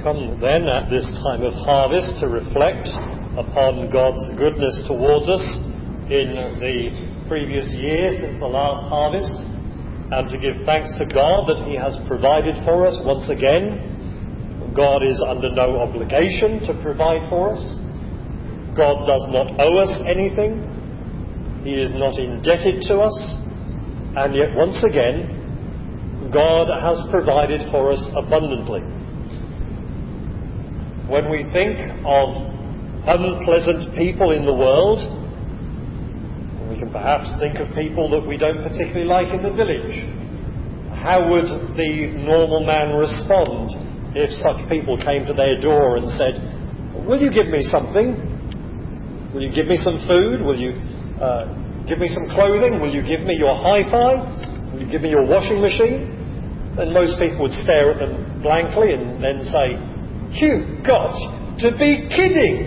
come then at this time of harvest to reflect upon God's goodness towards us in the previous year since the last harvest, and to give thanks to God that He has provided for us once again. God is under no obligation to provide for us. God does not owe us anything. He is not indebted to us. And yet once again, God has provided for us abundantly. When we think of unpleasant people in the world, we can perhaps think of people that we don't particularly like in the village. How would the normal man respond if such people came to their door and said, "Will you give me something? Will you give me some food? Will you give me some clothing? Will you give me your hi-fi? Will you give me your washing machine?" And most people would stare at them blankly and then say, "You've got to be kidding!"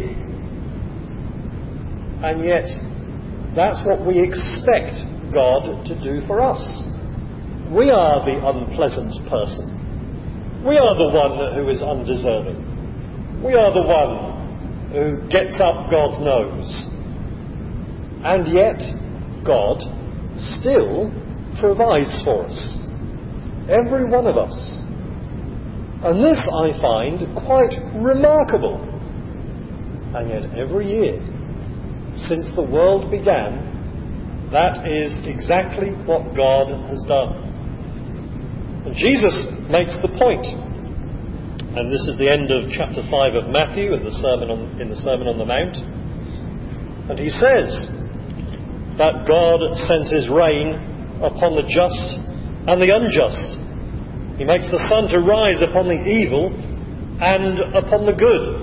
And yet, that's what we expect God to do for us. We are the unpleasant person. We are the one who is undeserving. We are the one who gets up God's nose. And yet, God still provides for us. Every one of us. And this I find quite remarkable. And yet every year, since the world began, that is exactly what God has done. And Jesus makes the point. And this is the end of chapter 5 of Matthew in the Sermon on the Mount. And he says that God sends his rain upon the just and the unjust. He makes the sun to rise upon the evil and upon the good.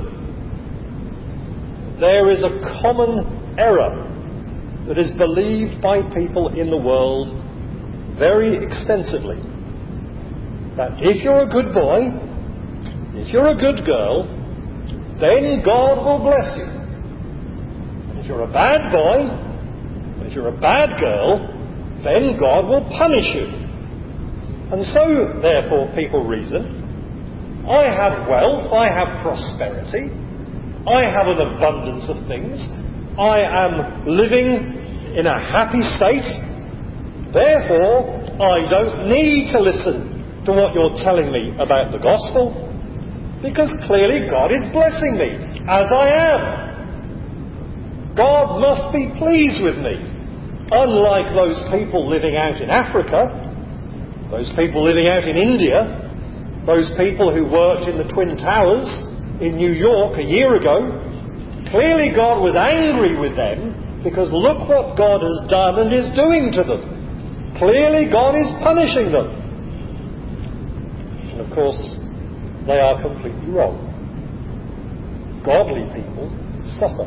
There is a common error that is believed by people in the world very extensively. That if you're a good boy, if you're a good girl, then God will bless you. And if you're a bad boy, if you're a bad girl, then God will punish you. And so, therefore, people reason, I have wealth, I have prosperity, I have an abundance of things, I am living in a happy state, therefore I don't need to listen to what you're telling me about the gospel, because clearly God is blessing me as I am. God must be pleased with me. Unlike those people living out in Africa, those people living out in India, those people who worked in the Twin Towers in New York a year ago, clearly God was angry with them because look what God has done and is doing to them. Clearly God is punishing them. And of course, they are completely wrong. Godly people suffer.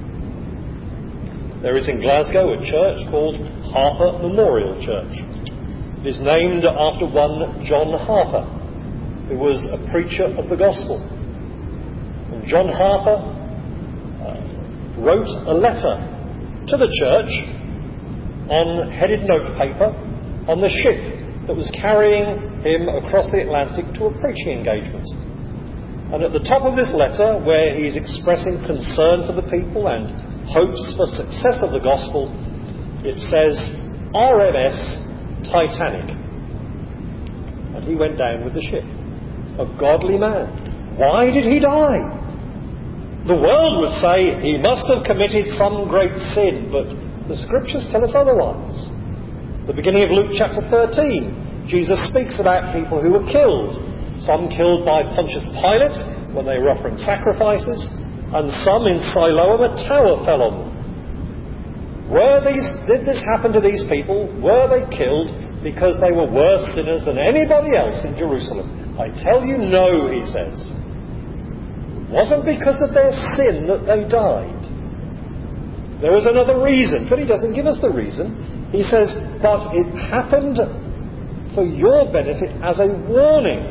There is in Glasgow a church called Harper Memorial Church. It is named after one John Harper, who was a preacher of the gospel. And John Harper wrote a letter to the church on headed notepaper on the ship that was carrying him across the Atlantic to a preaching engagement. And at the top of this letter, where he's expressing concern for the people and hopes for success of the gospel, it says, RMS Titanic. And he went down with the ship. A godly man. Why did he die? The world would say he must have committed some great sin, but the scriptures tell us otherwise. The beginning of Luke chapter 13, Jesus speaks about people who were killed. Some killed by Pontius Pilate when they were offering sacrifices, and some in Siloam a tower fell on them. Did this happen to these people? Were they killed because they were worse sinners than anybody else in Jerusalem? I tell you, no, he says. It wasn't because of their sin that they died. There was another reason, but he doesn't give us the reason. He says, but it happened for your benefit as a warning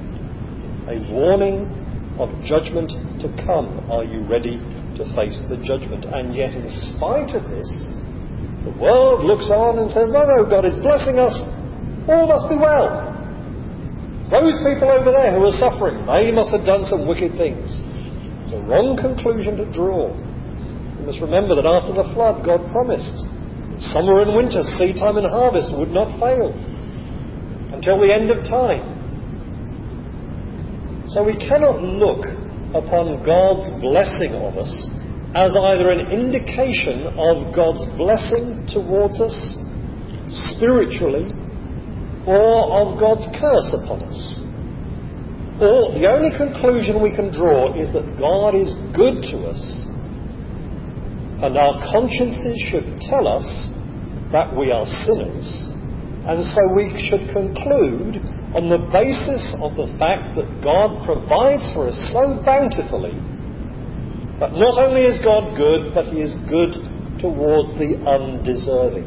of judgment to come. Are you ready to face the judgment? And yet, in spite of this, the world looks on and says, no, God is blessing us. All must be well. It's those people over there who are suffering, they must have done some wicked things. It's a wrong conclusion to draw. You must remember that after the flood, God promised that summer and winter, seed time and harvest would not fail until the end of time. So we cannot look upon God's blessing of us as either an indication of God's blessing towards us spiritually or of God's curse upon us. Or the only conclusion we can draw is that God is good to us, and our consciences should tell us that we are sinners, and so we should conclude on the basis of the fact that God provides for us so bountifully that not only is God good, but he is good towards the undeserving.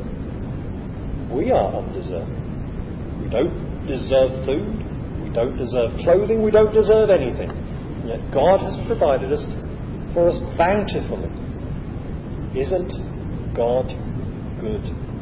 We are undeserving. We don't deserve food, we don't deserve clothing, we don't deserve anything. And yet God has provided us for us bountifully. Isn't God good?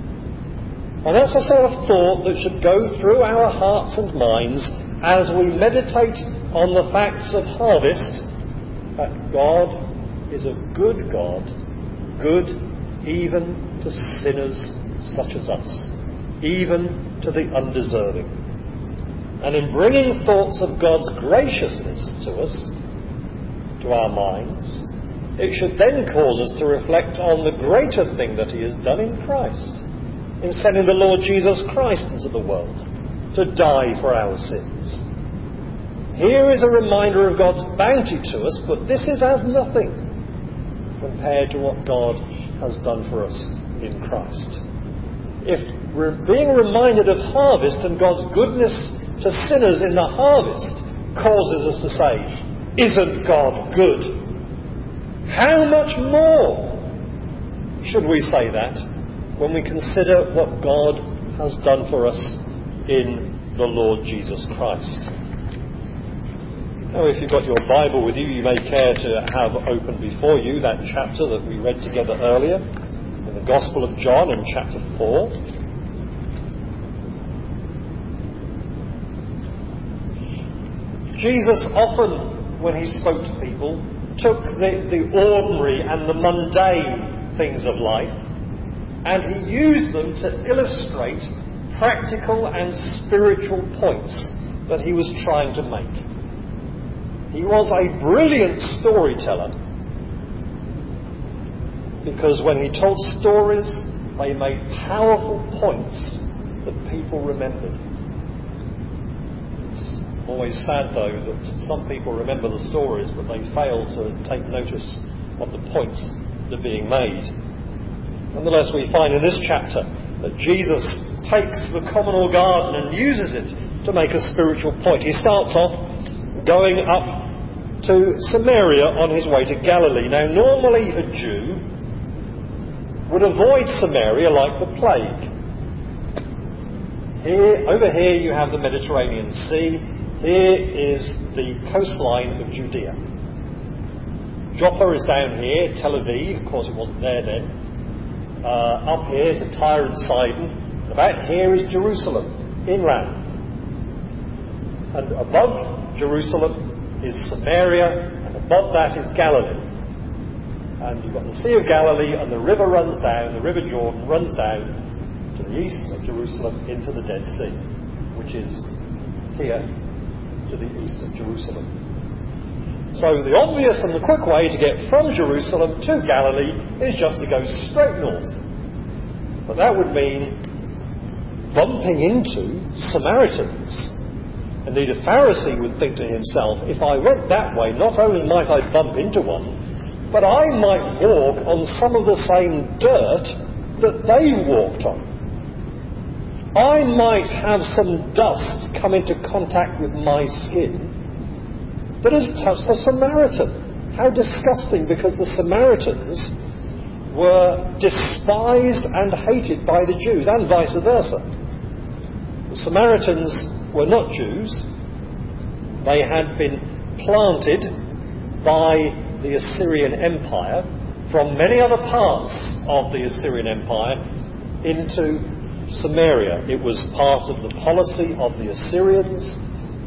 And that's the sort of thought that should go through our hearts and minds as we meditate on the facts of harvest, that God is a good God, good even to sinners such as us, even to the undeserving. And in bringing thoughts of God's graciousness to us, to our minds, it should then cause us to reflect on the greater thing that he has done in Christ, in sending the Lord Jesus Christ into the world to die for our sins. Here is a reminder of God's bounty to us, but this is as nothing compared to what God has done for us in Christ. If we're being reminded of harvest and God's goodness to sinners in the harvest causes us to say, isn't God good? How much more should we say that when we consider what God has done for us in the Lord Jesus Christ? Now, if you've got your Bible with you, you may care to have open before you that chapter that we read together earlier in the Gospel of John in chapter 4. Jesus often, when he spoke to people, took the ordinary and the mundane things of life, and he used them to illustrate practical and spiritual points that he was trying to make. He was a brilliant storyteller, because when he told stories, they made powerful points that people remembered. It's always sad, though, that some people remember the stories, but they fail to take notice of the points that are being made. Nonetheless, we find in this chapter that Jesus takes the communal garden and uses it to make a spiritual point. He starts off going up to Samaria on his way to Galilee. Now, normally a Jew would avoid Samaria like the plague. Over here you have the Mediterranean Sea. Here is the coastline of Judea. Joppa is down here, Tel Aviv, of course it wasn't there then. Up here to Tyre and Sidon. About here is Jerusalem, inland. And above Jerusalem is Samaria, and above that is Galilee. And you've got the Sea of Galilee, and the river runs down, the River Jordan runs down to the east of Jerusalem into the Dead Sea, which is here to the east of Jerusalem. So the obvious and the quick way to get from Jerusalem to Galilee is just to go straight north. But that would mean bumping into Samaritans. Indeed, a Pharisee would think to himself, if I went that way, not only might I bump into one, but I might walk on some of the same dirt that they walked on. I might have some dust come into contact with my skin that has touched a Samaritan. How disgusting, because the Samaritans were despised and hated by the Jews, and vice versa. The Samaritans were not Jews. They had been planted by the Assyrian Empire from many other parts of the Assyrian Empire into Samaria. It was part of the policy of the Assyrians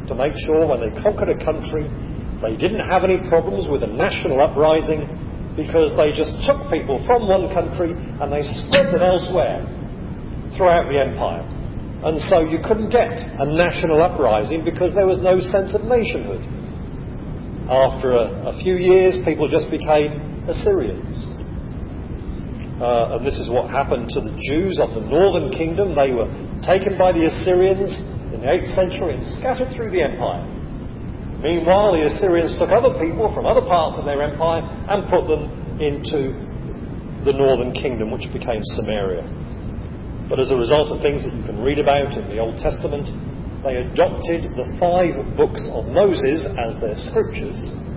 to make sure when they conquered a country, they didn't have any problems with a national uprising, because they just took people from one country and they spread them elsewhere throughout the empire. And so you couldn't get a national uprising because there was no sense of nationhood. After a few years, people just became Assyrians. And this is what happened to the Jews of the northern kingdom. They were taken by the Assyrians in the 8th century and scattered through the empire. Meanwhile, the Assyrians took other people from other parts of their empire and put them into the northern kingdom, which became Samaria. But as a result of things that you can read about in the Old Testament, they adopted the 5 books of Moses as their scriptures,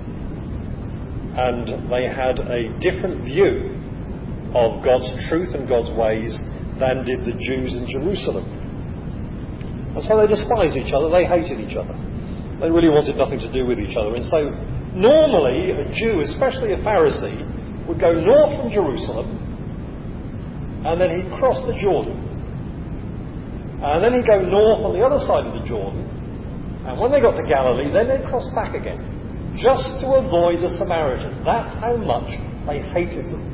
and they had a different view of God's truth and God's ways than did the Jews in Jerusalem. And so they despised each other, they hated each other. They really wanted nothing to do with each other. And so normally a Jew, especially a Pharisee, would go north from Jerusalem and then he'd cross the Jordan. And then he'd go north on the other side of the Jordan. And when they got to Galilee, then they'd cross back again, just to avoid the Samaritans. That's how much they hated them.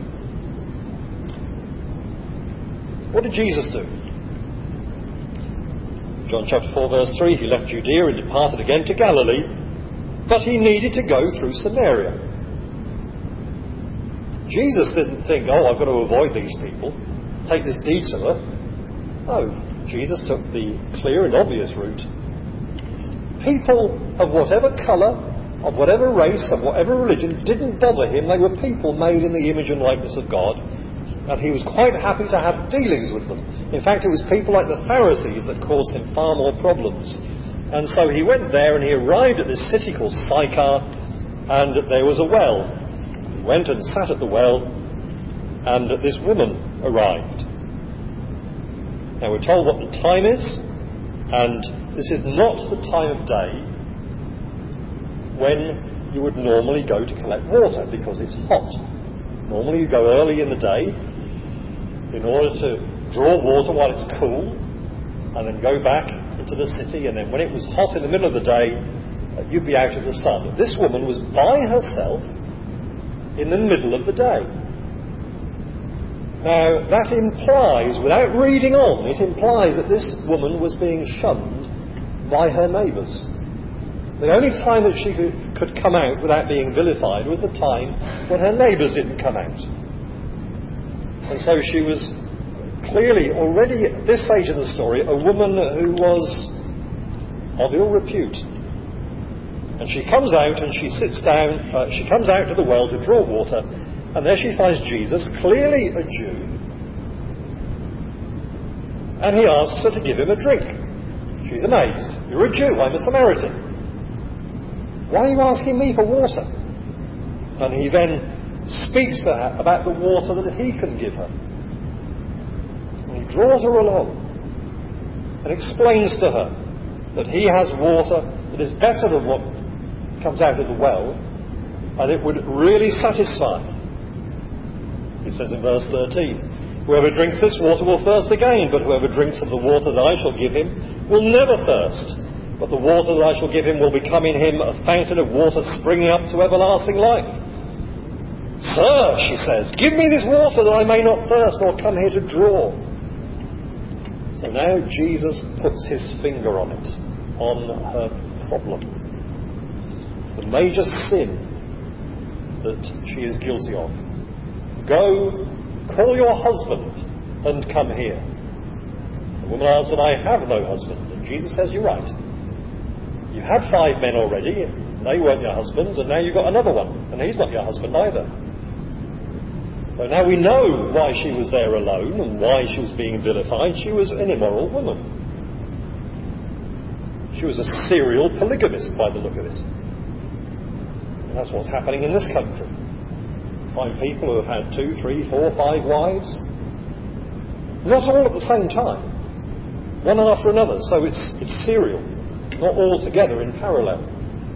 What did Jesus do? John chapter 4 verse 3, he left Judea and departed again to Galilee, but he needed to go through Samaria. Jesus didn't think, I've got to avoid these people, take this detour. No, Jesus took the clear and obvious route. People of whatever colour, of whatever race, of whatever religion, didn't bother him. They were people made in the image and likeness of God. And he was quite happy to have dealings with them. In fact, it was people like the Pharisees that caused him far more problems. And so he went there and he arrived at this city called Sychar, and there was a well. He went and sat at the well, and this woman arrived. Now we're told what the time is, and this is not the time of day when you would normally go to collect water, because it's hot. Normally you go early in the day in order to draw water while it's cool, and then go back into the city, and then when it was hot in the middle of the day, you'd be out in the sun. This woman was by herself in the middle of the day. Now, that implies, without reading on, it implies that this woman was being shunned by her neighbours. The only time that she could come out without being vilified was the time when her neighbours didn't come out. And so she was clearly already at this stage of the story a woman who was of ill repute. And she comes out and she sits down, she comes out to the well to draw water, and there she finds Jesus, clearly a Jew, and he asks her to give him a drink. She's amazed. You're a Jew, I'm a Samaritan. Why are you asking me for water? And he then speaks to her about the water that he can give her. And he draws her along and explains to her that he has water that is better than what comes out of the well, and it would really satisfy. He says in verse 13, whoever drinks this water will thirst again, but whoever drinks of the water that I shall give him will never thirst. But the water that I shall give him will become in him a fountain of water springing up to everlasting life. Sir, she says, give me this water that I may not thirst nor come here to draw. So now Jesus puts his finger on it, on her problem. The major sin that she is guilty of. Go, call your husband and come here. The woman answered, I have no husband. And Jesus says, you're right. You've had 5 men already, they weren't your husbands, and now you've got another one, and he's not your husband either. So now we know why she was there alone and why she was being vilified. She was an immoral woman. She was a serial polygamist by the look of it. And that's what's happening in this country. You find people who have had 2, 3, 4, 5 wives. Not all at the same time. One after another. So it's serial. Not all together in parallel.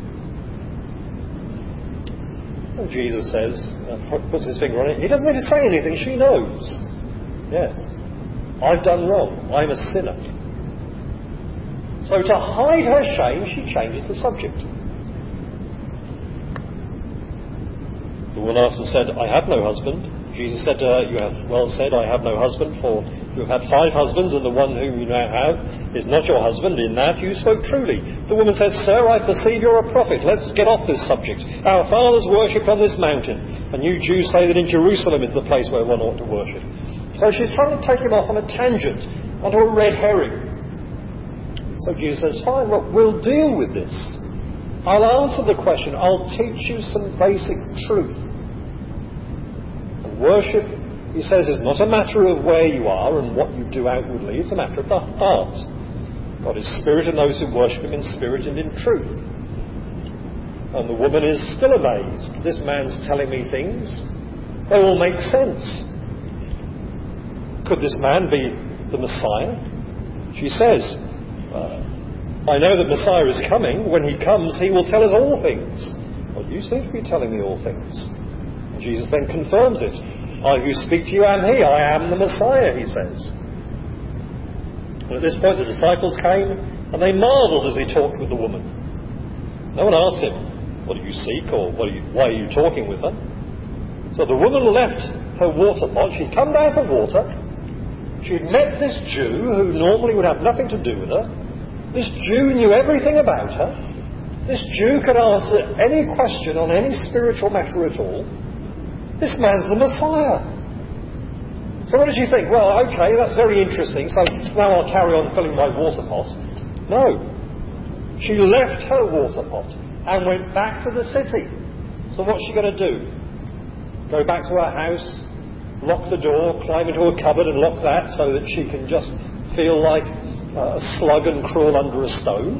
And Jesus says, puts his finger on it. He doesn't need to say anything. She knows. Yes, I've done wrong. I'm a sinner. So to hide her shame, she changes the subject. The woman asked and said, I have no husband. Jesus said to her, you have well said, I have no husband, for you have had 5 husbands, and the one whom you now have is not your husband. In that you spoke truly. The woman said, Sir, I perceive you're a prophet. Let's get off this subject. Our fathers worshipped on this mountain, and you Jews say that in Jerusalem is the place where one ought to worship. So she's trying to take him off on a tangent, onto a red herring. So Jesus says, fine, look, we'll deal with this. I'll answer the question. I'll teach you some basic truth. And worship, he says, is not a matter of where you are and what you do outwardly. It's a matter of the heart. God is spirit, and those who worship him in spirit and in truth. And the woman is still amazed. This man's telling me things. They all make sense. Could this man be the Messiah? She says, I know that Messiah is coming. When he comes, he will tell us all things. Well, you seem to be telling me all things. And Jesus then confirms it. I who speak to you am he. I am the Messiah, he says. And at this point, the disciples came, and they marvelled as he talked with the woman. No one asked him, what do you seek, or why are you talking with her? So the woman left her water pot. She'd come down for water. She'd met this Jew who normally would have nothing to do with her. This Jew knew everything about her. This Jew could answer any question on any spiritual matter at all. This man's the Messiah. So what did she think? Well, okay, that's very interesting, so now I'll carry on filling my water pot. No. She left her water pot and went back to the city. So what's she going to do? Go back to her house, lock the door, climb into a cupboard and lock that so that she can just feel like a slug and crawl under a stone?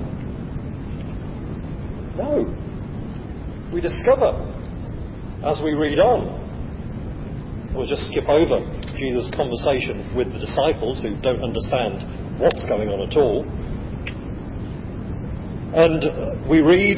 No. We discover as we read on. We'll just skip over Jesus' conversation with the disciples who don't understand what's going on at all. And we read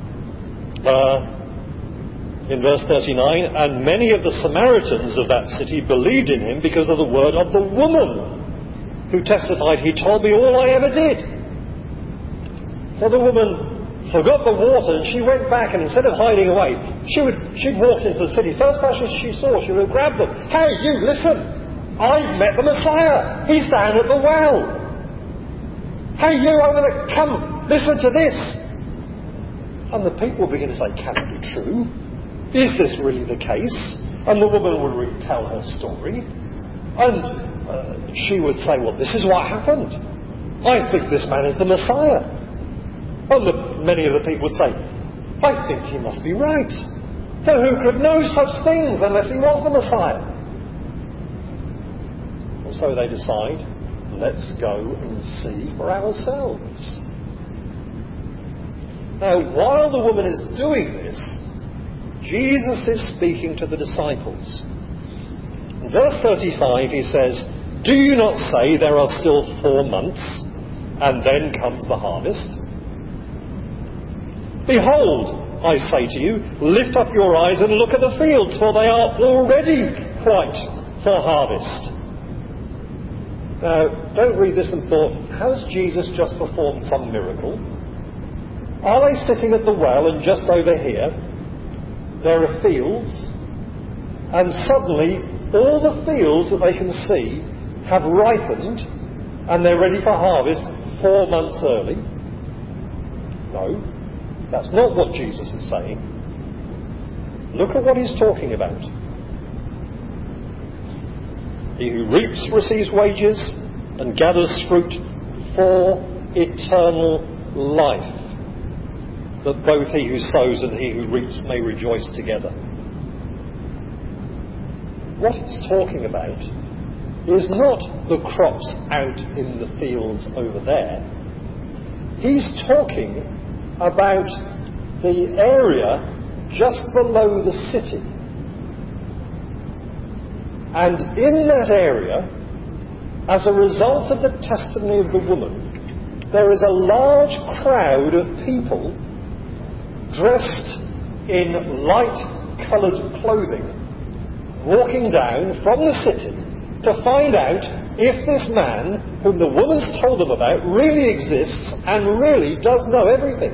in verse 39, and many of the Samaritans of that city believed in him because of the word of the woman, who testified, he told me all I ever did. So the woman forgot the water, and she went back, and instead of hiding away, she'd walked into the city. First person she saw, she would have grabbed them. Hey, you, listen! I've met the Messiah! He's down at the well! Hey, you over there, come, listen to this! And the people would begin to say, can it be true? Is this really the case? And the woman would retell her story. And she would say, well, this is what happened. I think this man is the Messiah. And many of the people would say, I think he must be right. For who could know such things unless he was the Messiah? And so they decide, let's go and see for ourselves. Now, while the woman is doing this, Jesus is speaking to the disciples. In verse 35 he says, do you not say there are still 4 months, and then comes the harvest? Behold, I say to you, lift up your eyes and look at the fields, for they are already white for harvest. Now, don't read this and thought, has Jesus just performed some miracle? Are they sitting at the well, and just over here there are fields, and suddenly all the fields that they can see have ripened and they're ready for harvest 4 months early? No, that's not what Jesus is saying. Look at what he's talking about. He who reaps receives wages and gathers fruit for eternal life, that both he who sows and he who reaps may rejoice together. What he's talking about is not the crops out in the fields over there. He's talking about the area just below the city. And in that area, as a result of the testimony of the woman, there is a large crowd of people dressed in light-coloured clothing, walking down from the city to find out if this man, whom the woman's told them about, really exists and really does know everything.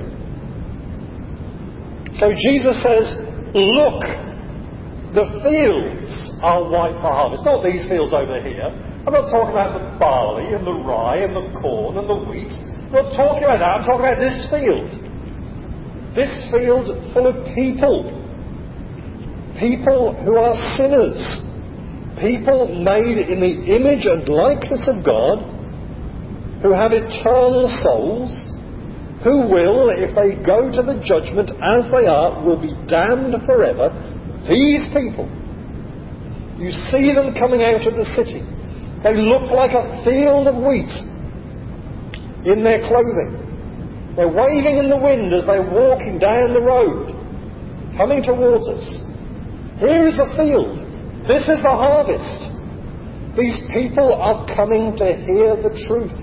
So Jesus says, look, the fields are white for harvest. Not these fields over here. I'm not talking about the barley and the rye and the corn and the wheat. I'm not talking about that. I'm talking about this field. This field full of people. People who are sinners. People made in the image and likeness of God, who have eternal souls, who will, if they go to the judgment as they are, will be damned forever. These people, you see them coming out of the city. They look like a field of wheat in their clothing. They're waving in the wind as they're walking down the road, coming towards us. Here is the field. This is the harvest. These people are coming to hear the truth.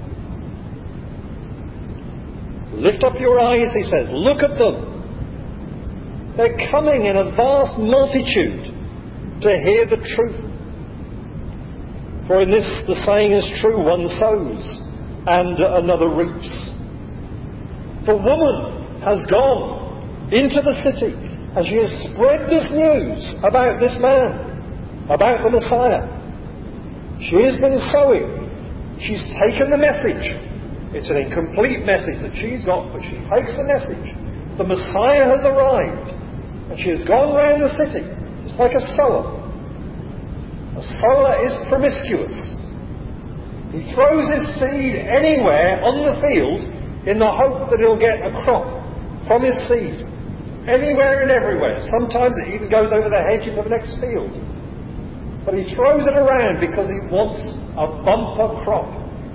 Lift up your eyes, he says. Look at them. They're coming in a vast multitude to hear the truth. For in this the saying is true, one sows and another reaps. The woman has gone into the city and she has spread this news about this man, about the Messiah. She has been sowing. She's taken the message. It's an incomplete message that she's got, but she takes the message. The Messiah has arrived. And she has gone round the city. It's like a sower. A sower is promiscuous. He throws his seed anywhere on the field in the hope that he'll get a crop from his seed. Anywhere and everywhere. Sometimes it even goes over the hedge into the next field. But he throws it around because he wants a bumper crop.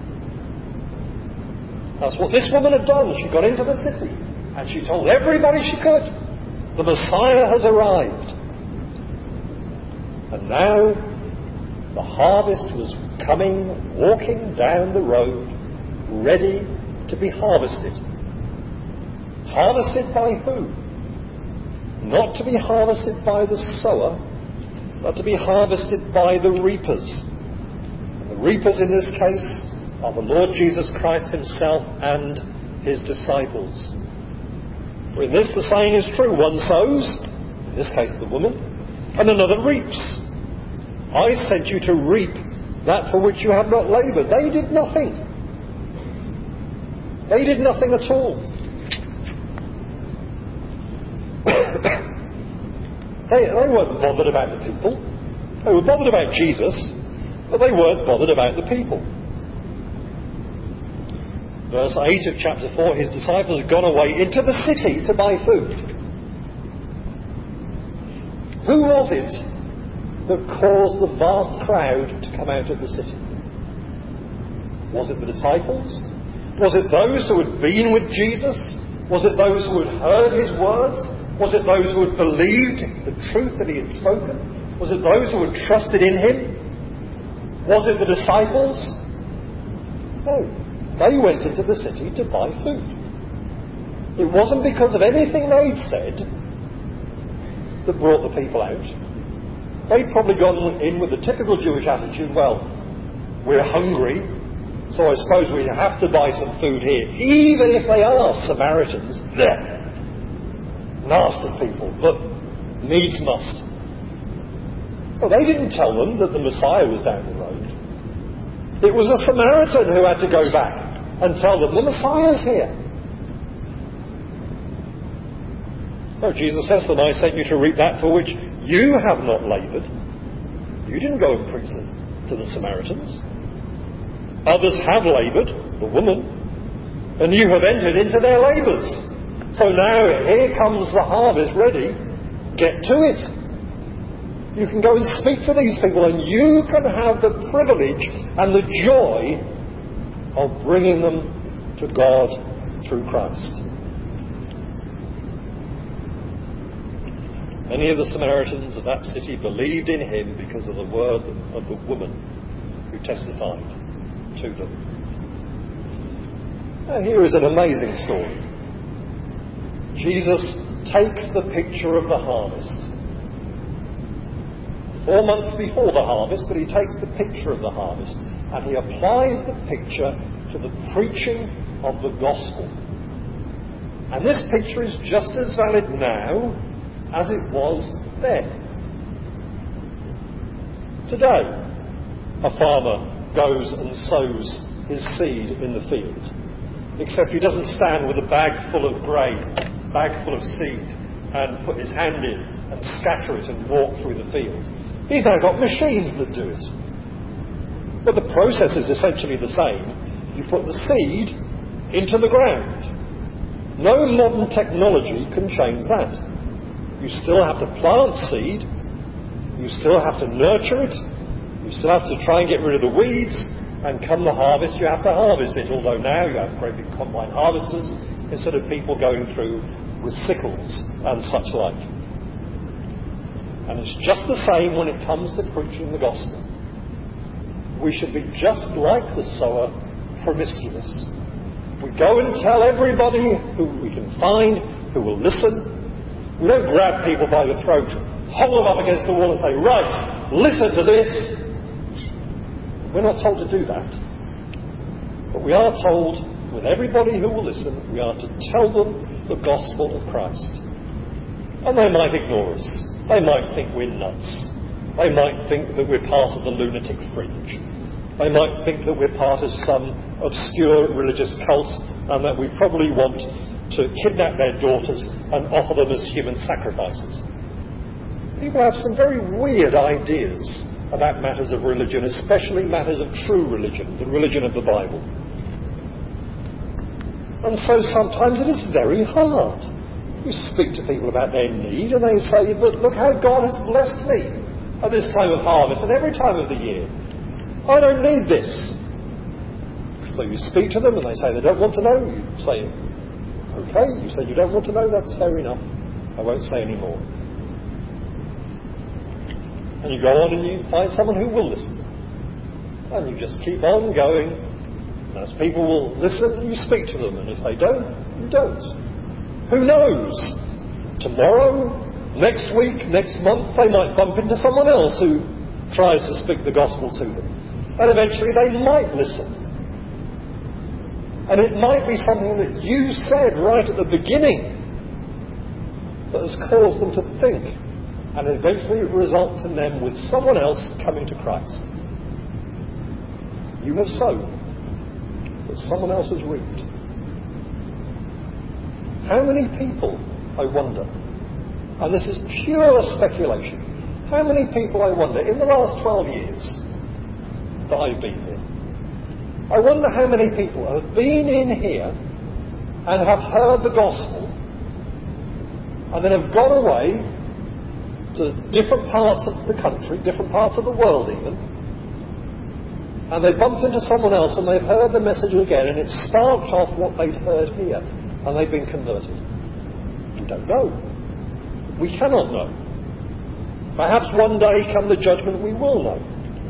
That's what this woman had done. She got into the city and she told everybody she could, the Messiah has arrived. And now the harvest was coming, walking down the road, ready to be harvested. Harvested by who? Not to be harvested by the sower, but to be harvested by the reapers. And the reapers in this case are the Lord Jesus Christ himself and his disciples. For in this the saying is true, one sows, in this case the woman, and another reaps. I sent you to reap that for which you have not laboured. They did nothing. They did nothing at all. They weren't bothered about the people. They were bothered about Jesus, but they weren't bothered about the people. Verse 8 of chapter 4, his disciples had gone away into the city to buy food. Who was it that caused the vast crowd to come out of the city? Was it the disciples? Was it those who had been with Jesus? Was it those who had heard his words? Was it those who had believed the truth that he had spoken? Was it those who had trusted in him? Was it the disciples? No. They went into the city to buy food. It wasn't because of anything they'd said that brought the people out. They'd probably gone in with the typical Jewish attitude, well, we're hungry, so I suppose we have to buy some food here, even if they are Samaritans. They're nasty people, but needs must. So they didn't tell them that the Messiah was down the road. It was a Samaritan who had to go back and tell them the Messiah's here. So Jesus says to them, I sent you to reap that for which you have not laboured. You didn't go and preach to the Samaritans. Others have laboured, the woman, and you have entered into their labours. So now here comes the harvest ready. Get to it. You can go and speak to these people and you can have the privilege and the joy of bringing them to God through Christ. Many of the Samaritans of that city believed in him because of the word of the woman who testified to them. Now here is an amazing story. Jesus takes the picture of the harvest 4 months before the harvest, but he takes the picture of the harvest and he applies the picture to the preaching of the gospel. And this picture is just as valid now as it was then. Today, a farmer goes and sows his seed in the field, except he doesn't stand with a bag full of grain, bag full of seed, and put his hand in and scatter it and walk through the field. He's now got machines that do it. But the process is essentially the same. You put the seed into the ground. No modern technology can change that. You still have to plant seed. You still have to nurture it. You still have to try and get rid of the weeds. And come the harvest, you have to harvest it. Although now you have great big combine harvesters instead of people going through with sickles and such like. And it's just the same when it comes to preaching the gospel. We should be just like the sower, promiscuous. We go and tell everybody who we can find who will listen. We don't grab people by the throat, hold them up against the wall and say, right, listen to this. We're not told to do that. But we are told, with everybody who will listen, we are to tell them the gospel of Christ. And they might ignore us. They might think we're nuts. They might think that we're part of the lunatic fringe. They might think that we're part of some obscure religious cult and that we probably want to kidnap their daughters and offer them as human sacrifices. People have some very weird ideas about matters of religion, especially matters of true religion, the religion of the Bible. And so sometimes it is very hard. You speak to people about their need and they say, but look how God has blessed me at this time of harvest and every time of the year. I don't need this. So you speak to them and they say they don't want to know. You say, okay, you say you don't want to know, that's fair enough. I won't say any more. And you go on and you find someone who will listen. And you just keep on going. And as people will listen, you speak to them. And if they don't, you don't. Who knows? Tomorrow, next week, next month, they might bump into someone else who tries to speak the gospel to them. And eventually they might listen. And it might be something that you said right at the beginning that has caused them to think. And eventually it results in them with someone else coming to Christ. You have sown, but someone else has reaped. How many people, I wonder, and this is pure speculation, how many people, I wonder, in the last 12 years that I've been here, I wonder how many people have been in here and have heard the gospel and then have gone away to different parts of the country, different parts of the world even, and they bumped into someone else and they've heard the message again and it sparked off what they'd heard here and they've been converted. We don't know. We cannot know. Perhaps one day come the judgment we will know.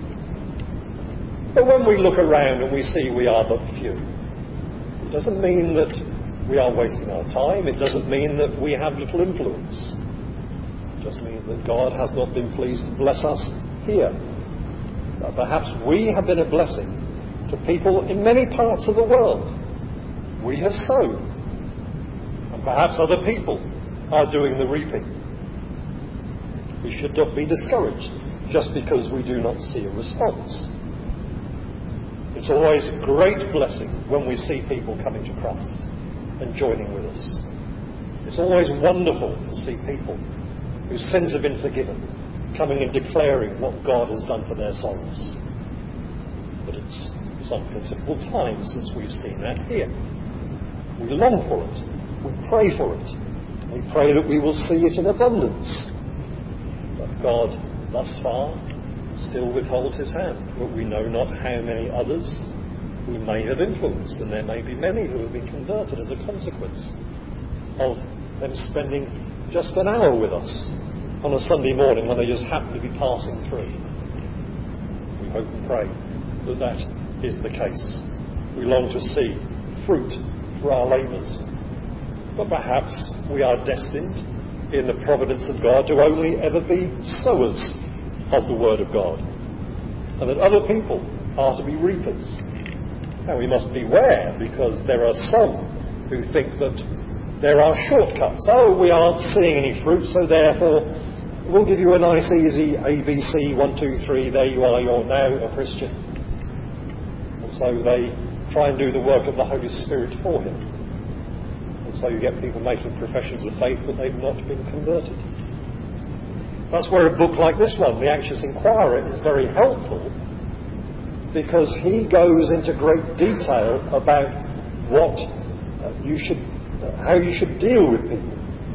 But when we look around and we see we are but few, it doesn't mean that we are wasting our time. It doesn't mean that we have little influence. It just means that God has not been pleased to bless us here. But perhaps we have been a blessing to people in many parts of the world. We have sown. And perhaps other people are doing the reaping. We should not be discouraged just because we do not see a response. It's always a great blessing when we see people coming to Christ and joining with us. It's always wonderful to see people whose sins have been forgiven coming and declaring what God has done for their souls. But it's some considerable time since we've seen that here. We long for it. We pray for it. We pray that we will see it in abundance. But God, thus far, still withholds his hand, but we know not how many others we may have influenced, and there may be many who have been converted as a consequence of them spending just an hour with us on a Sunday morning when they just happen to be passing through. We hope and pray that that is the case. We long to see fruit for our labours, but perhaps we are destined in the providence of God to only ever be sowers of the Word of God, and that other people are to be reapers. Now we must beware, because there are some who think that there are shortcuts. Oh, we aren't seeing any fruit, so therefore we'll give you a nice easy ABC, 1, 2, 3, there you are, you're now a Christian. And so they try and do the work of the Holy Spirit for him. And so you get people making professions of faith, but they've not been converted. That's where a book like this one, The Anxious Inquirer, is very helpful, because he goes into great detail about how you should deal with people.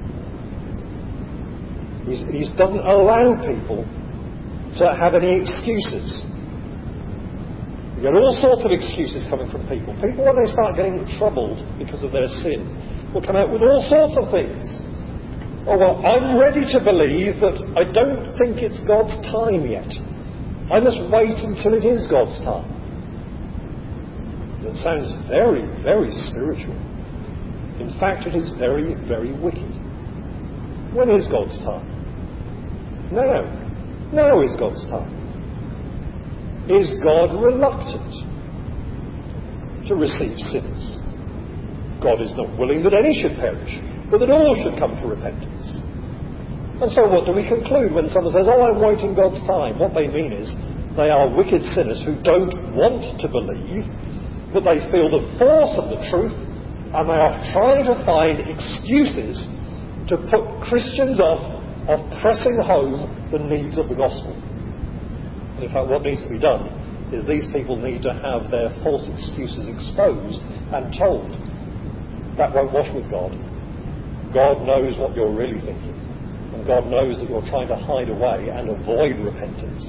He doesn't allow people to have any excuses. You get all sorts of excuses coming from people. People, when they start getting troubled because of their sin, will come out with all sorts of things. Oh, well, I'm ready to believe, but I don't think it's God's time yet. I must wait until it is God's time. That sounds very, very spiritual. In fact, it is very, very wicked. When is God's time? Now. Now is God's time. Is God reluctant to receive sinners? God is not willing that any should perish, but that all should come to repentance. And so what do we conclude when someone says, oh, I'm waiting God's time? What they mean is they are wicked sinners who don't want to believe, but they feel the force of the truth, and they are trying to find excuses to put Christians off of pressing home the needs of the gospel. And in fact, what needs to be done is these people need to have their false excuses exposed and told. That won't wash with God. God knows what you're really thinking. And God knows that you're trying to hide away and avoid repentance.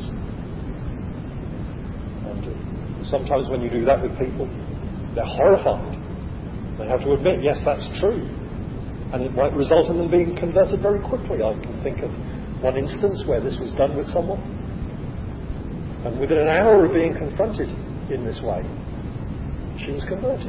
And sometimes when you do that with people, they're horrified. They have to admit, yes, that's true. And it might result in them being converted very quickly. I can think of one instance where this was done with someone. And within an hour of being confronted in this way, she was converted.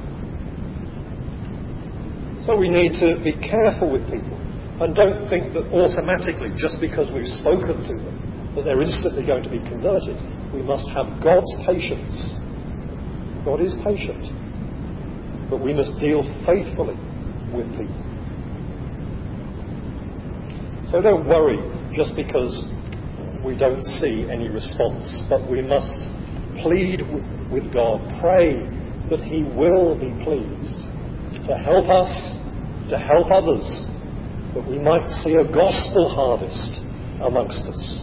So we need to be careful with people. And don't think that automatically, just because we've spoken to them, that they're instantly going to be converted. We must have God's patience. God is patient. But we must deal faithfully with people. So don't worry just because we don't see any response, but we must plead with God, pray that He will be pleased to help us, to help others, that we might see a gospel harvest amongst us.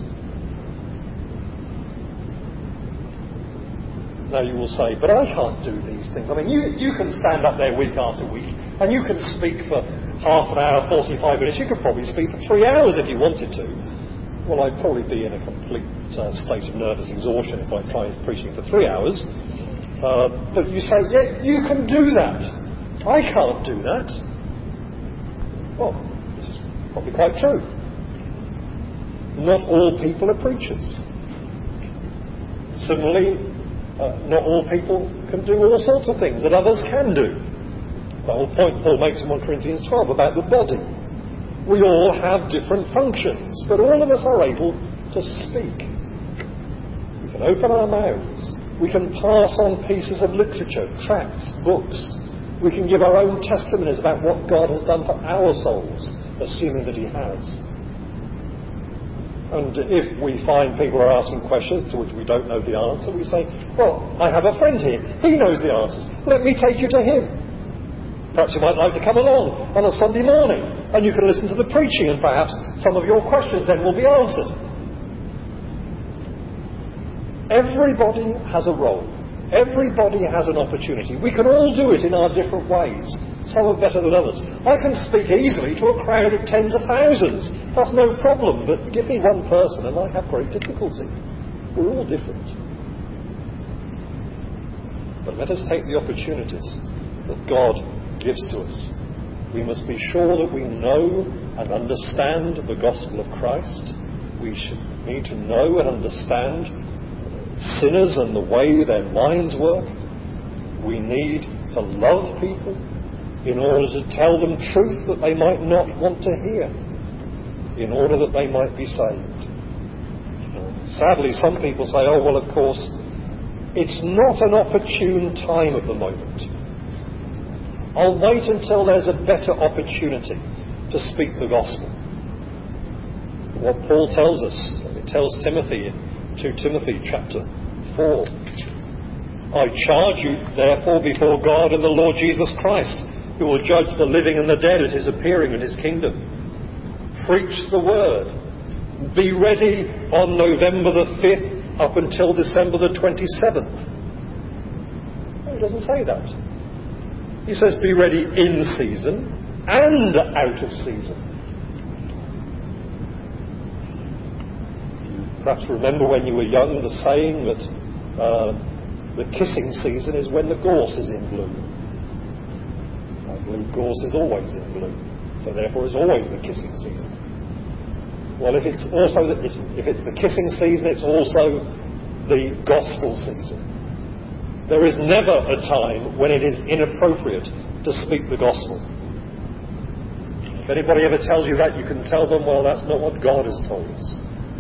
Now you will say, but I can't do these things. I mean, you can stand up there week after week, and you can speak for half an hour, 45 minutes. You could probably speak for 3 hours if you wanted to. Well, I'd probably be in a complete state of nervous exhaustion if I tried preaching for 3 hours. But you say, yeah, you can do that. I can't do that. Well, this is probably quite true. Not all people are preachers. Similarly, not all people can do all sorts of things that others can do. The whole point Paul makes in 1 Corinthians 12 about the body. We all have different functions, but all of us are able to speak. We can open our mouths. We can pass on pieces of literature, tracts, books. We can give our own testimonies about what God has done for our souls, assuming that He has. And if we find people are asking questions to which we don't know the answer, we say, well, I have a friend here. He knows the answers. Let me take you to him. Perhaps you might like to come along on a Sunday morning and you can listen to the preaching and perhaps some of your questions then will be answered. Everybody has a role. Everybody has an opportunity. We can all do it in our different ways. Some are better than others. I can speak easily to a crowd of tens of thousands. That's no problem, but give me one person and I have great difficulty. We're all different. But let us take the opportunities that God gives to us. We must be sure that we know and understand the gospel of Christ. We need to know and understand sinners and the way their minds work. We need to love people in order to tell them truth that they might not want to hear, in order that they might be saved. Sadly, some people say, oh, well, of course, it's not an opportune time at the moment. I'll wait until there's a better opportunity to speak the gospel. What Paul tells us, it tells Timothy in 2 Timothy chapter 4, I charge you, therefore, before God and the Lord Jesus Christ, who will judge the living and the dead at his appearing in his kingdom. Preach the word. Be ready on November the 5th up until December the 27th. No, he doesn't say that. He says be ready in season and out of season. You perhaps remember when you were young the saying that the kissing season is when the gorse is in bloom. I believe gorse is always in bloom, so therefore it's always the kissing season. Well, if it's the kissing season, it's also the gospel season. There is never a time when it is inappropriate to speak the gospel. If anybody ever tells you that, you can tell them, well, that's not what God has told us.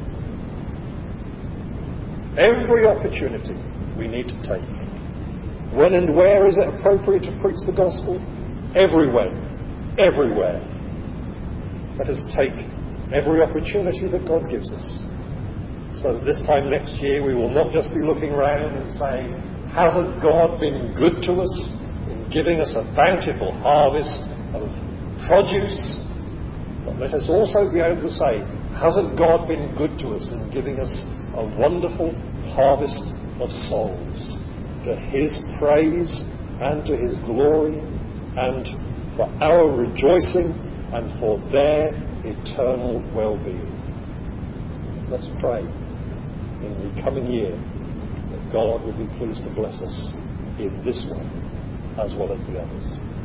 Every opportunity we need to take. When and where is it appropriate to preach the gospel? Everywhere. Everywhere. Let us take every opportunity that God gives us. So this time next year we will not just be looking around and saying, hasn't God been good to us in giving us a bountiful harvest of produce? But let us also be able to say, hasn't God been good to us in giving us a wonderful harvest of souls to his praise and to his glory and for our rejoicing and for their eternal well-being. Let's pray in the coming year that God will be pleased to bless us in this way as well as the others.